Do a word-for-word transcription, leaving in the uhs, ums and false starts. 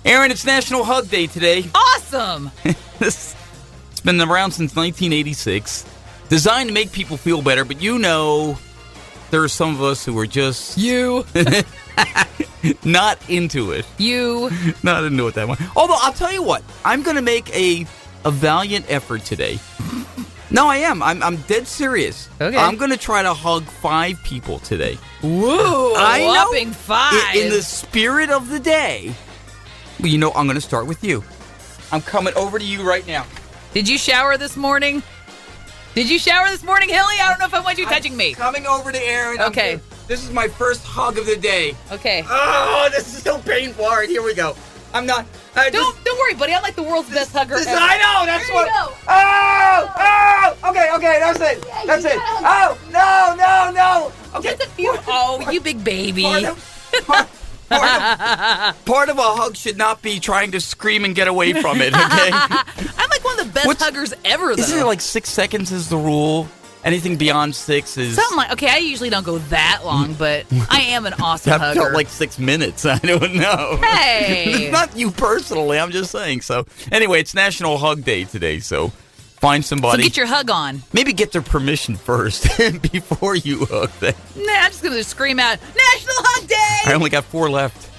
Aaron, it's National Hug Day today. Awesome! This, it's been around since nineteen eighty-six. Designed to make people feel better, but you know, there are some of us who are just... You. not into it. You. Not into it that much. Although, I'll tell you what. I'm going to make a, a valiant effort today. No, I am. I'm, I'm dead serious. Okay. I'm going to try to hug five people today. Woo! I know. Whopping five. In, in the spirit of the day. Well, you know, I'm going to start with you. I'm coming over to you right now. Did you shower this morning? Did you shower this morning, Hilly? I don't know if I want you I'm touching me. Coming over to Aaron. Okay. I'm, this is my first hug of the day. Okay. Oh, this is so painful. All right, here we go. I'm not. I Don't just, don't worry, buddy. I'm like the world's best hugger this, ever. I know. That's There what. you go. Oh, oh. Okay, okay. That's it. Yeah, That's you it. gotta Oh, no, no, no. Okay. Does it feel? Oh, you big baby. Part of, part, part, of, part of a hug should not be trying to scream and get away from it. Okay. I'm like one of the best What's- huggers ever, though. Isn't it like six seconds is the rule? Anything beyond six is... Something like, okay, I usually don't go that long, but I am an awesome That hugger. felt like six minutes. I don't know. Hey. It's not you personally. I'm just saying. So, anyway, it's National Hug Day today. So, find so somebody. get your hug on. Maybe get their permission first before you hug them. Nah, I'm just going to scream out, National Hug Day! I only got four left.